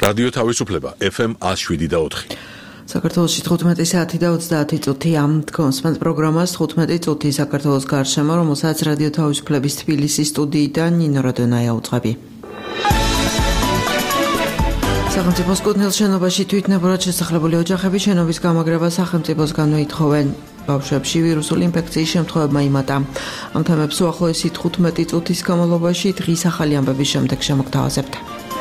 რადიო თავისუფლება FM 107.4. საქართველოში 15 საათი და 30 წუთი ამ კონსპენს პროგრამას 15 წუთი საქართველოს გარშემო, რომელსაც რადიო თავისუფლების თბილისის სტუდიიდან ნინო რადონაია უძღვები. სახელმწიფოს კუთვნილ შენობაში თვითნებურად შესახლებული ოჯახები შენობის გამაგრებას სახელმწიფოსგანვე ითხოვენ. ბავშვებში ვირუსული ინფექციის შემთხვევებმა იმატა. ამ თემებს უახლოესი 15 წუთის განმავლობაში დღის ახალი ამბების შემდეგ შემოგთავაზებთ.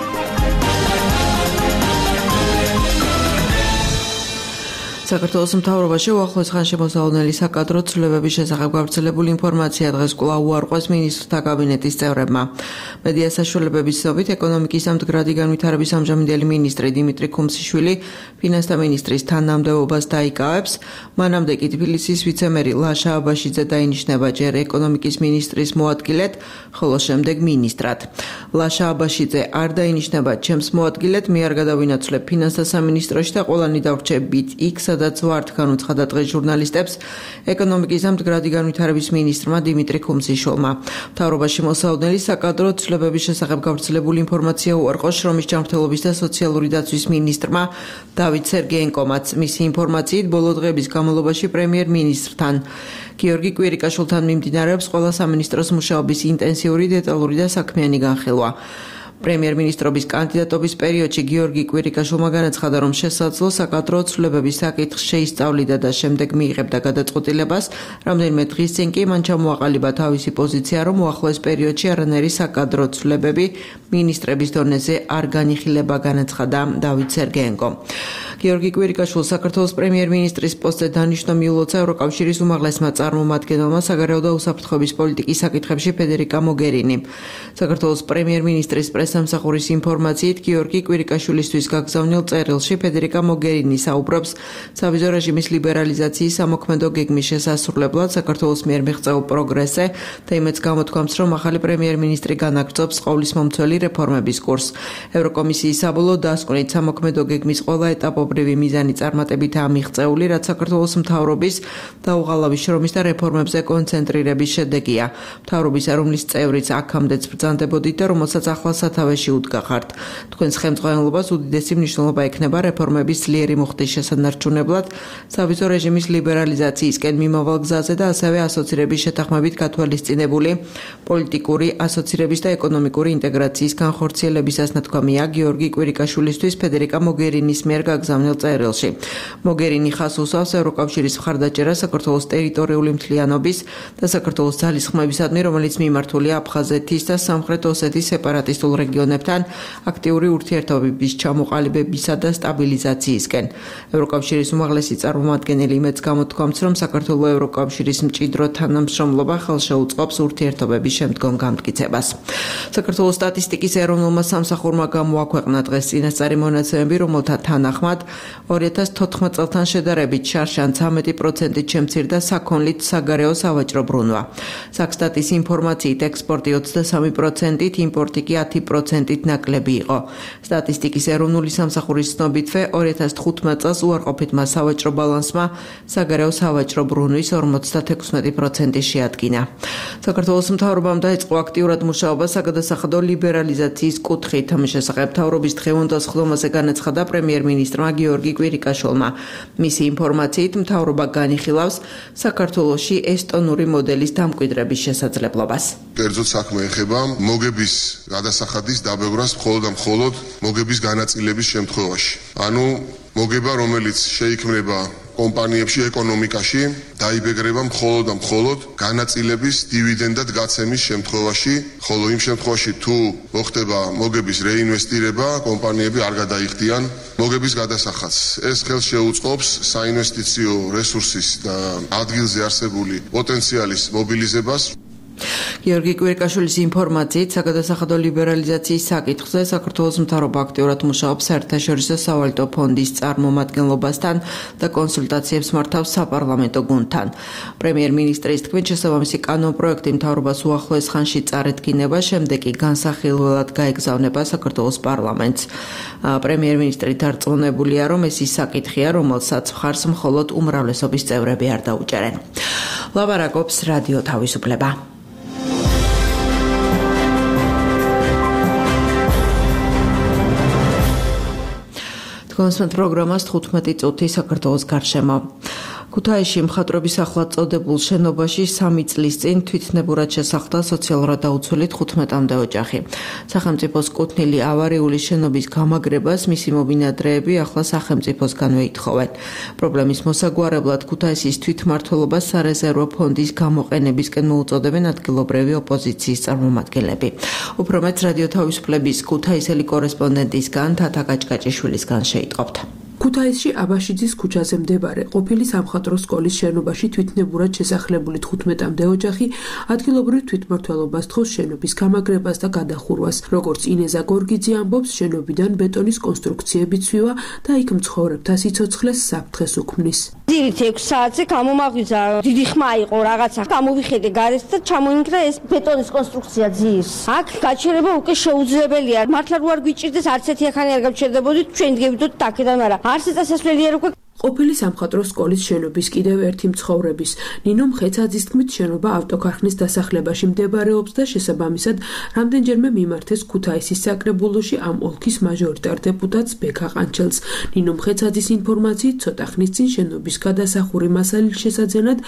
საქართველოს მთავრობაში უახლოეს ხანში მოსალოდნელი საკადრო ცვლილებების შესახებ გავრცელებული ინფორმაცია დღეს კვლავ უარყვეს მინისტრთა კაბინეტის წევრებმა. მედია საშუალებების ცნობით, ეკონომიკის და მდგრადი განვითარების ამჟამინდელი მინისტრი დიმიტრი ქუმსიშვილი ფინანსთა მინისტრის თანამდებობას დაიკავებს. მანამდე კი თბილისის ვიცემერი ლაშა აბაშიძე დაინიშნება ჯერ ეკონომიკის მინისტრის მოადგილედ, ხოლო შემდეგ მინისტრად. ლაშა აბაშიძე არ დაინიშნება ჩემს მოადგილედ, მე არ გადავინაცვლებ ფინანსთა სამინისტროში და ყველანი დავრჩებით იქ, სადაც ვართ, განუცხადა დღეს ჟურნალისტებს ეკონომიკის და მდგრადი განვითარების მინისტრმა დიმიტრი ქუმსიშვილმა. მთავრობაში მოსალოდნელი საკადრო ცვლილებების შესახებ გავრცელებული ინფორმაცია უარყოს შრომის ჯანმრთელობის და სოციალური დაცვის მინისტრმა დავით სერგეენკომაც. მისი ინფორმაციით, ბოლო დღეების განმავლობაში პრემიერ-მინისტრთან გიორგი კვირიკაშვილთან მიმდინარეობს ყველა სამინისტროს მუშაობის ინტენსიური, დეტალური და საქმიანი განხილვა. პრემიერ-მინისტრობის კანდიდატობის პერიოდში გიორგი კვირიკაშვილმა განაცხადა, რომ შესაძლო საკადრო ცვლილებების საკითხს შეისწავლიდა და შემდეგ მიიღებდა გადაწყვეტილებას. რამდენიმე დღის წინ კი მან ჩამოაყალიბა თავისი პოზიცია, რომ უახლოეს პერიოდში არანაირი საკადრო ცვლილებები მინისტრების დონეზე არ განიხილება, განაცხადა დავით სერგეენკომ. გიორგი კვირიკაშვილს საქართველოს პრემიერ-მინისტრის პოსტზე დანიშნვა მიულოცა ევროკავშირის უმაღლესმა წარმომადგენელმა საგარეო და უსაფრთხოების პოლიტიკის საკითხებში ფედერიკა მოგერინი. საქართველოს პრემიერ-მინისტრის პრესამსახურის ინფორმაციით, გიორგი კვირიკაშვილისთვის გაგზავნილ წერილში ფედერიკა მოგერინი საუბრობს სავიზო რეჟიმის ლიბერალიზაციის სამოქმედო გეგმის შესასრულებლად საქართველოს მიერ მიღწეულ პროგრესზე და იმედს გამოთქვამს, რომ ახალი პრემიერ-მინისტრი განაგრძობს ყოვლისმომცველი რეფორმების კურსს. ევროკომისიის საბოლოო დასკვნით სამოქმედო გეგმის ყველა ეტაპობრივი მიზანი წარმატებითაა მიღწეული, რაც საქართველოს მთავრობის დაუღალავი შრომის და რეფორმებზე კონცენტრირების შედეგია. მთავრობის, რომლის წევრიც აქამდეც ბრძანდებოდით და რომელსაც ახლა სათავეში უდგახართ. თქვენს ხელმძღვანელობას უდიდესი მნიშვნელობა ექნება რეფორმების ძლიერი მუხტის შესანარჩუნებლად, სავიზო რეჟიმის ლიბერალიზაციისკენ მიმავალ გზაზე და ასევე ასოცირების შეთანხმებით გათვალისწინებული პოლიტიკური ასოცირების და ეკონომიკური ინტეგრაციის განხორციელებისას ნათქვამია გიორგი კვირიკაშვილისთვის ფედერიკა მოგერინის მიერ გაგზავნილ წერილში. მოგერინი ხას უსვავს ევროკავშირის მხარდაჭერას საქართველოს ტერიტორიული მთლიანობის და საქართველოს ძალისხმევისადმი, რომელიც მიმართულია აფხაზეთის და სამხრეთ ოსეთის სეპარატისტულ რეგიონებთან აქტიური ურთიერთობების ჩამოყალიბებისა და სტაბილიზაციისკენ. ევროკავშირის უმაღლესი წარმომადგენელი იმედს გამოთქვამს, რომ საქართველოს ევროკავშირის მჭიდრო თანამშრომლობა ხელშეუწყობს ურთიერთობების შემდგომ გამტკიცებას. საქართველოს სტატისტიკის ეროვნულმა სამსახურმა გამოაქვეყნა დღეს წინასწარი მონაცემები, რომელთა თანახმად 2014 წელთან შედარებით შარშან 13%-ით შემცირდა საქონლით საგარეო სავაჭრო ბრუნვა. საქსტატის ინფორმაციით ექსპორტი 23%-ით, იმპორტი კი 10%-ით ნაკლები იყო. სტატისტიკის ეროვნული სამსახურის ცნობითვე 2015 წელს უარყოფითმა სავაჭრო ბალანსმა საგარეო სავაჭრო ბრუნვის 56% შეადგინა. საქართველოს მთავრობამ დაიწყო აქტიურად მუშაობა საგადასახადო ლიბერალიზაციის კუთხით. ამ შესახებ მთავრობის დღევანდელ სხდომაზე განაცხადა პრემიერ-მინისტრმა გიორგი კვირიკაშვილმა. მისი ინფორმაციით, მთავრობა განიხილავს საქართველოში ესტონური მოდელის დამკვიდრების შესაძლებლობას. კერძოდ საქმე ეხება მოგების გადასახადის დაბევრას მხოლოდ და მხოლოდ მოგების განაწილების შემთხვევაში. ანუ მოგება, რომელიც შეიქმნება კომპანიებში, ეკონომიკაში, დაიბეგრება მხოლოდ და მხოლოდ განაწილების დივიდენდად გაცემის შემთხვევაში, ხოლო იმ შემთხვევაში თუ მოხდება მოგების რეინვესტირება, კომპანიები არ გადაიხდიან მოგების გადასახადს. ეს ხელს შეუწყობს საინვესტიციო რესურსის და ადგილზე არსებული პოტენციალის მობილიზებას. გიორგი კვირიკაშვილის ინფორმაციით, საგადასახადო ლიბერალიზაციის საკითხზე საქართველოს მთავრობა აქტიურად მუშაობს საერთაშორისო სავალუტო ფონდის წარმომადგენლობასთან და კონსულტაციებს მართავს საპარლამენტო გუნდთან. პრემიერ-მინისტრის თქმით, შესაბამისი კანონპროექტი მთავრობას უახლოეს ხანში წარედგინება, შემდეგ კი განსახილველად გაეგზავნება საქართველოს პარლამენტს. პრემიერ-მინისტრი დარწმუნებულია, რომ ეს ის საკითხია, რომელსაც მხარს მხოლოდ უმრავლესობის წევრები არ დაუჭერენ. ლაბარაკობს რადიო თავისუფლება. თქვენს პროგრამას 15 წუთი საქართველოს გარშემო. ქუთაისში მხატვრობის ახლად წოდებულ შენობაში 3 წლის წინ თვითნებურად შესახდა სოციალურად დაუცველი 15-მდე ოჯახი. სახელმწიფოს კუთვნილი ავარიული შენობის გამაგრებას მისი მობინადრეები ახლა სახელმწიფოსგანვე ითხოვენ. პრობლემის მოსაგვარებლად ქუთაისის თვითმმართველობას სარეზერვო ფონდის გამოყენებისკენ მოუწოდებენ ადგილობრივი ოპოზიციის წარმომადგენლები. უფრო მეტ რადიო თავისუფლების ქუთაისელი კორესპონდენტისგან თათა კაჭკაჭიშვილისგან შეიტყობთ. ქუთაისში აბაშიძის ქუჩაზე მდებარე ყოფილი სამხატვრო სკოლის შენობაში თვითნებურად შესახლებული 15-მდე ოჯახი ადგილობრივ თვითმმართველობას თხოვს შენობის გამაგრებას და გადახურვას. როგორც ინეზა გორგიძე ამბობს, შენობიდან ბეტონის კონსტრუქციები ცვივა და იქ მცხოვრებთა სიცოცხლეს საფრთხეს უქმნის. ძირით 6 საათზე გამომაღვიძა, დიდი ხმა იყო რაღაცა. გამოვიხედე გარეთ და ჩამოინგრა ეს ბეტონის კონსტრუქცია ძირს. აქ გაჩერება უკვე შეუძლებელია. მართლა რო არ გვიჭირდეს არც ერთი ახალი არ გავჩერდებოდით, ჩვენ დგებოდით აქედან, მაგრამ არც წესასვლელი არ უკვე ყოფილი სამხატვრო სკოლის შენობის კიდევ ერთი მცხოვრების ნინო მხეცაძის თქმით შენობა ავტოქარხნის დასახლებაში მდებარეობს და შესაბამისად რამდენჯერმე მიმართეს ქუთაისის საკრებულოში ამ ოლქის მაჟორიტარ დეპუტატს ბექა ყანჩელს. ნინო მხეცაძის ინფორმაციით ცოტა ხნის წინ შენობის გადასახური მასალის შესაძენად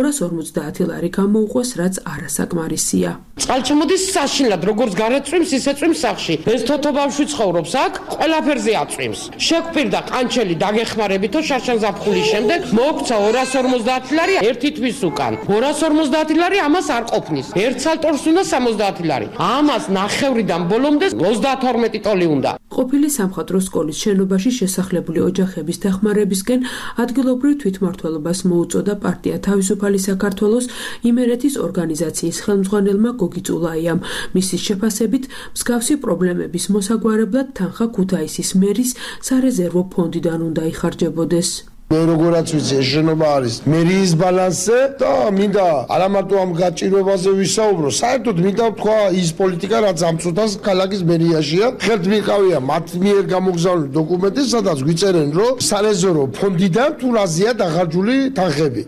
250 ლარი გამოუყვეს, რაც არასაკმარისია. წყალჩამოდის საშინლად როგორც გარეწვიმს ისე წვიმს სახში. ეს თოთობავში ცხოვრობს აქ, ყველაფერზე აწვიმს. შეგვპირდა ყანჩელი დაგეხმარებითო შარშანზაფხულის შემდეგ მოგვცა 250 ლარი ერთი თვის უკან. 250 ლარი ამას არ ყოფნის. ერთ სალტორს უნდა 70 ლარი. ამას ნახევრიდან ბოლომდე 32 ტოლი უნდა. ყოფილი სამხატვრო სკოლის შენობაში შესახლებული ოჯახების დახმარებისკენ ადგილობრივ თვითმმართველობას მოუწოდა პარტია თავისუფალი საქართველოს იმერეთის ორგანიზაციის ხელმძღვანელმა გოგი წულაიამ. მისის შეფასებით, მსგავსი პრობლემების მოსაგვარებლად თანხა ქუთაისის მერის სარეზერვო ფონდიდან უნდა იხარჯებოდეს. როგორაც ვიცი, ეს შენობა არის მერიის ბალანსზე და მინდა არა მარტო ამ გაჭირვებაზე ვისაუბრო, საერთოდ მინდა ვთქვა ის პოლიტიკა, რაც ამ წუთას ქალაქის მერიაშია. ხელთ მიყავია მათ მიერ გამოგზავნილი დოკუმენტი, სადაც გვიწერენ, რომ სარეზერვო ფონდიდან თუ რაზეა დახარჯული თანხები.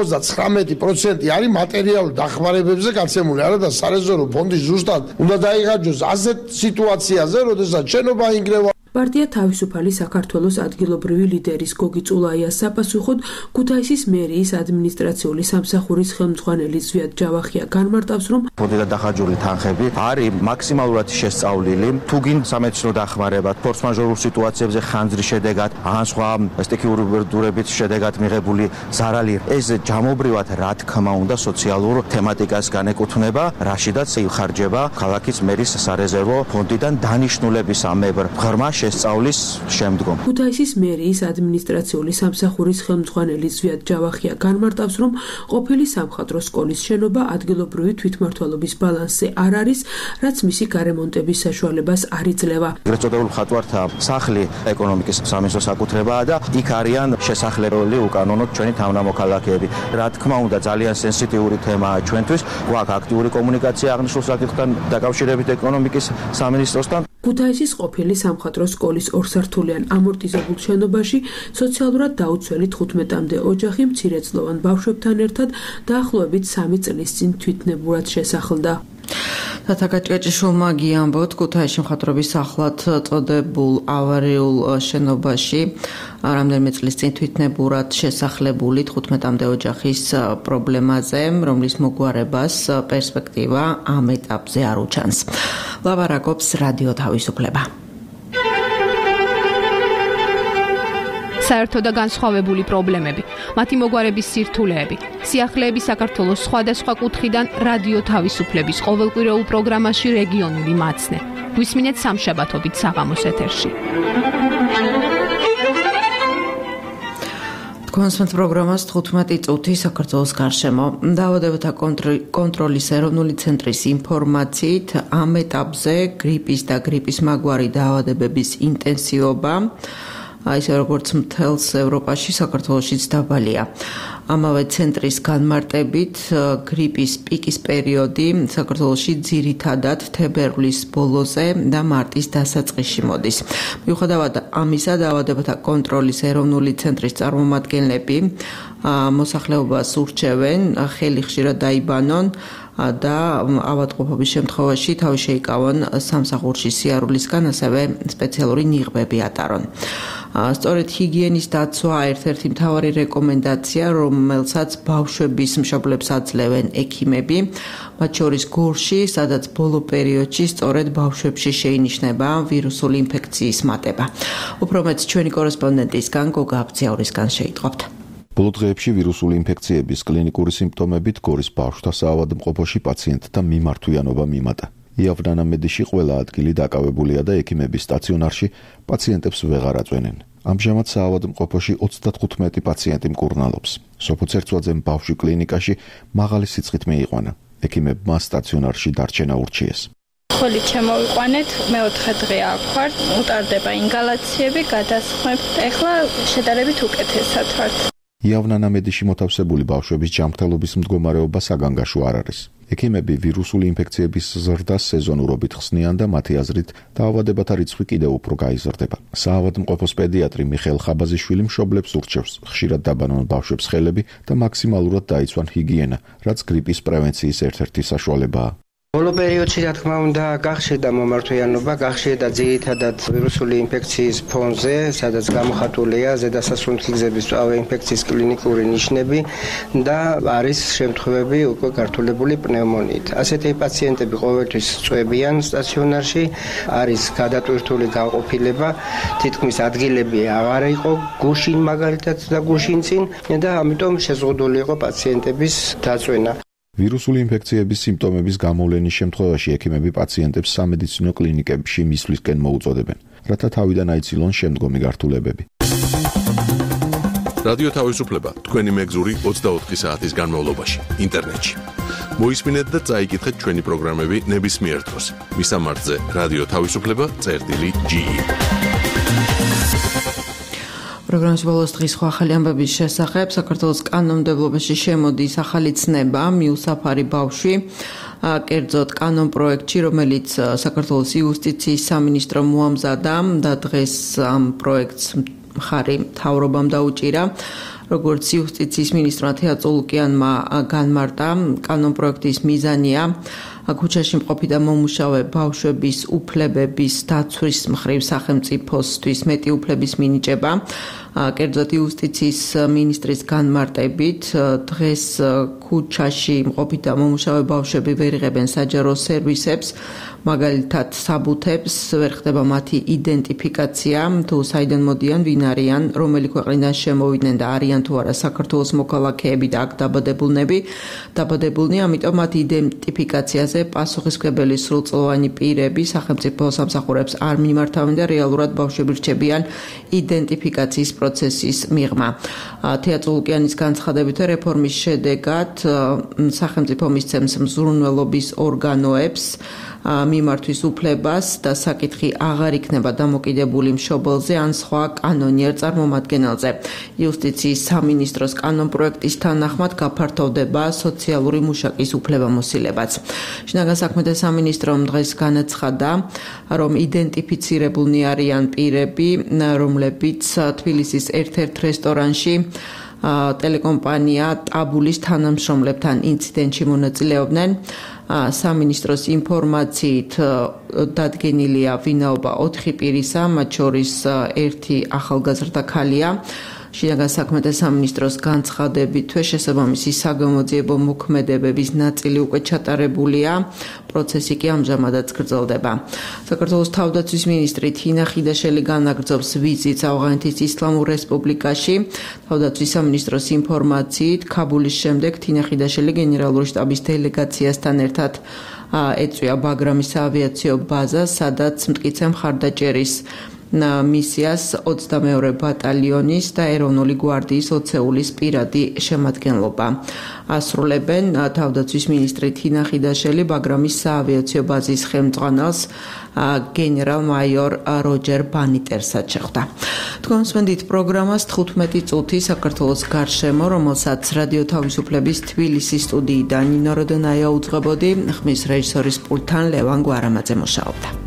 99% არის მატერიალური დახმარებებზე გაცემული, არა და სარეზერვო ფონდი ზუსტად უნდა დაიხარჯოს ასეთ სიტუაციაზე, როდესაც შენობა ინგრევა. პარტია თავისუფალი საქართველოს ადგილობრივი ლიდერის გოგი წულაიას საპასუხოდ ქუთაისის მერიის ადმინისტრაციული სამსახურის ხელმძღვანელი ზვიად ჯავახია განმარტავს, რომ ფონდიდან დახარჯული თანხები არის მაქსიმალურად შესწავლილი, თუ გინ სამედიცინო დახმარება, ფორს-მაჟორულ სიტუაციებზე ხანძრის შედეგად, ან სხვა სტიქიური უბედურებით შედეგად მიღებული ზარალი. ეს ჯამობრივად რა თქმა უნდა სოციალურ თემატიკას განეკუთვნება, რაშიდაც იხარჯება ქალაქის მერის სარეზერვო ფონდიდან დანიშნულების ამებრ ღრმა შესწავლის შემდგომ. ქუთაისის მერიის ადმინისტრაციული სამსახურის ხელმძღვანელი ზვიად ჯავახია განმარტავს, რომ ყოფილი სამხატვრო სკოლის შენობა ადგილობრივი თვითმმართველობის ბალანსზე არ არის, რაც მისი გარემონტების საშუალებას არ იძლევა. ეგრეთ წოდებულ მხატვართა სახლი ეკონომიკის სამინისტროს საკუთრებაა და იქ არიან შესახლებული უკანონოდ ჩვენი თავმოქალაქეები. რა თქმა უნდა, ძალიან სენსიტიური თემაა ჩვენთვის. გვაქვს აქტიური კომუნიკაცია აღნიშნულ საკითხთან დაკავშირებით ეკონომიკის სამინისტროსთან. ქუთაისის ყოფილი სამხატვრო სკოლის ორსართულიან ამორტიზებულ შენობაში სოციალურად დაუცველი 15-მდე ოჯახი მცირეწლოვან ბავშვებთან ერთად დაახლოებით 3 წლის წინ თვითნებურად შესახლდა. თათა კაჭკაჭიშვილმა გიამბოთ, ქუთაისში მხატვრობის ახლად წოდებულ ავარიულ შენობაში რამდენიმე წლის წინ თვითნებურად შესახლებული 15-მდე ოჯახის პრობლემაზე, რომლის მოგვარებას პერსპექტივა ამ ეტაპზე არ უჩანს. ლაბარაკობს რადიო თავისუფლება. საერთო და განსხვავებული პრობლემები, მათი მოგვარების სირთულეები, სიახლეები საქართველოს სხვადასხვა კუთხიდან რადიო თავისუფლების ყოველკვირეულ პროგრამაში რეგიონული მაცნე. გვისმინეთ სამშაბათობით საღამოს ეთერში. კონსპენს პროგრამას 15 წუთი საქართველოს გარშემო. დაავადებათა კონტროლის ეროვნული ცენტრის ინფორმაციით ამ ეტაპზე გრიპის და გრიპის მაგვარი დაავადებების ინტენსივობა ისე როგორც მთელს ევროპაში, საქართველოშიც დაბალია. ამავე ცენტრის განმარტებით გრიპის პიკის პერიოდი საქართველოში ძირითადად თებერვლის ბოლოზე და მარტის დასაწყისში მოდის. მიუხედავად ამისა, დაავადებათა კონტროლის ეროვნული ცენტრის წარმომადგენლები მოსახლეობას ურჩევენ ხელი ხშირად დაიბანონ და ავადმყოფობის შემთხვევაში თავი შეიკავონ სამსახურში სიარულისგან, ასევე სპეციალური ნიღბები ატარონ. სწორედ ჰიგიენის დაცვა ერთ-ერთი მთავარი რეკომენდაცია, რომელსაც ბავშვების მშობლებს აძლევენ ექიმები, მათ შორის გორში, სადაც ბოლო პერიოდში სწორედ ბავშვებში შეინიშნება ვირუსული ინფექციის მატება. უფრო მეტ ჩვენი კორესპონდენტისგან გოგა აბძიაურისგან შეიტყობთ. ბოლო დღეებში ვირუსული ინფექციების კლინიკური სიმპტომებით გორის ბავშვთა საავადმყოფოში პაციენტთა მიმართვიანობა მიმატა. იავნანამედიში ყველა ადგილი დაკავებულია და ექიმების სტაციონარში პაციენტებს ვეღარ აწვენენ. ამჟამად საავადმყოფოში 35 პაციენტი მკურნალობს. სოფო ცერცვაძემ ბავშვი კლინიკაში მაღალი სიცხით მიიყვანა. ექიმებმა სტაციონარში დარჩენა ურჩიეს. ხოლით შემოვიყვანეთ, მეოთხე დღეა აქ ვარ, უტარდება ინგალაციები, გადასხმებთ. ეხლა შედარებით უკეთესად ვართ. იავნანამედიში მოთავსებული ბავშვების ჯანმრთელობის მდგომარეობა საგანგაშო არ არის. ექიმები ვირუსული ინფექციების ზრდას სეზონურობით ხსნიან და მათი აზრით დაავადებათა რიცხვი კიდევ უფრო გაიზრდება. საავადმყოფოს პედიატრი მიხეილ ხაბაზიშვილი მშობლებს ურჩევს ხშირად დაბანონ ბავშვებს ხელები და მაქსიმალურად დაიცვან ჰიგიენა, რაც გრიპის პრევენციის ერთ-ერთი საშუალებაა. ბოლო პერიოდში რა თქმა უნდა გახშედა მომართვიანობა, გახშედა ძირითადად ვირუსული ინფექციის ფონზე, სადაც გამოხატულია ზედასასუნთქი გზების მწვავე ინფექციის კლინიკური ნიშნები და არის შემთხვევები უკვე გართულებული პნევმონიით. ასეთი პაციენტები ყოველთვის წვევიან სტაციონარში, არის გადატვირთული განყოფილება, თითქმის ადგილები აღარ იყო გუშინ მაგალითად და გუშინ წინ და ამიტომ შეზღუდული იყო პაციენტების დაწვენა. ვირუსული ინფექციების სიმპტომების გამოვლენის შემთხვევაში ექიმები პაციენტებს სამედიცინო კლინიკებში მისვლისკენ მოუწოდებენ, რათა თავიდან აიცილონ შემდგომი გართულებები. რადიო თავისუფლება თქვენი მეგზური 24 საათის განმავლობაში ინტერნეტში. მოისმინეთ და წაიკითხეთ ჩვენი პროგრამები ნებისმიერ დროს. მისამართზე რადიო თავისუფლება.ge პროგრამის ბოლოს დღის ახალი ამბების შესახებ საქართველოს კანონმდებლობაში შემოდის ახალი ცნება მიუსაფარი ბავშვი კერძოდ კანონ პროექტში, რომელიც საქართველოს იუსტიციის სამინისტრო მოამზადა და დღეს ამ პროექტს მხარი მთავრობამ დაუჭირა. როგორც იუსტიციის მინისტრმა თეა წულუკიანმა განმარტა, კანონ პროექტის მიზანია ქუჩაში მყოფი და მომუშავე ბავშვების უფლებების დაცვის მხრივ სახელმწიფოსთვის მეტი უფლების მინიჭება. კერძოდ იუსტიციის მინისტრის განმარტებით, დღეს ქუჩაში მყოფი და მომუშავე ბავშვები ვერ იღებენ საჯარო სერვისებს, მაგალითად საბუთებს, ვერ ხდება მათი იდენტიფიკაცია, თუ საიდან მოდიან, ვინ არიან, რომელი ქვეყნიდან შემოვიდნენ და არიან თუ არა საქართველოს მოქალაქეები და აქ დაბადებულნი, ამიტომ მათი იდენტიფიკაციაზე პასუხისმგებელი სრულწლოვანი პირები სახელმწიფო სამსახურებს არ მიმართავენ და რეალურად ბავშვები რჩებიან იდენტიფიკაციის პროცესის მიღმა. თეა წულუკიანის განცხადებით, რეფორმის შედეგად სახელმწიფო მისცემს მზრუნველობის ორგანოებს მიმართვის უფლებას და საკითხი აღარ იქნება დამოკიდებული მშობელზე ან სხვა კანონიერ წარმომადგენელზე. იუსტიციის სამინისტროს კანონ პროექტის თანახმად გაფართოვდება სოციალური მუშაკის უფლებამოსილებაც. შინაგან საქმეთა სამინისტრომ დღეს განაცხადა, რომ იდენტიფიცირებულნი არიან პირები, რომლებიც თბილისის ერთ-ერთ რესტორანში ტელეკომპანია ტაბულის თანამშრომლებთან ინციდენტში მონაწილეობდნენ. სამინისტროს ინფორმაციით დადგენილია ვინაობა 4 პირისა, მათ შორის ერთი ახალგაზრდა ქალია. შინაგან საქმეთა სამინისტროს განცხადებითვე შესაბამისი საგამოძიებო მოქმედებების ნაწილი უკვე ჩატარებულია, პროცესი კი ამჟამადაც გრძელდება. საქართველოს თავდაცვის მინისტრი თინა ხიდაშელი განაგრძობს ვიზიტს ავღანეთის ისლამურ რესპუბლიკაში. თავდაცვის სამინისტროს ინფორმაციით, ქაბულის შემდეგ თინა ხიდაშელი გენერალური შტაბის დელეგაციასთან ერთად ეწვია ბაგრამის საავიაციო ბაზას, სადაც მტკიცე მხარდაჭერის მისიას 22 ბატალიონის და ეროვნული გვარდიის ოცეულის პირადი შემადგენლობა. ასრულებენ თავდაცვის მინისტრი თინა ხიდაშელი, ბაგრამის საავიაციო ბაზის ხელმძღვანელს გენერალ-მაიორ როჯერ ბანიტერსაც შეხვდა. თქვენ მსმენთ პროგრამას 15 წუთი საქართველოს გარშემო, რომელსაც რადიო თავისუფლების თბილისის სტუდიიდან ნინო როდონაია უძღვებოდი, ხმის რეჟისორის პულტთან ლევან გვარამაძე მუშაობდა.